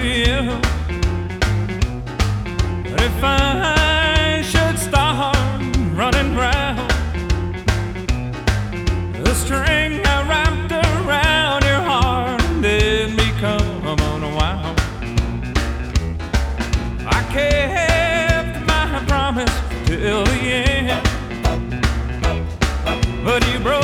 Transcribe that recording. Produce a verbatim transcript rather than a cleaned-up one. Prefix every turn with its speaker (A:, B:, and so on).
A: you. But if I should start running round, the string I wrapped around your heart did become unwound. I kept my promise till the end, but you broke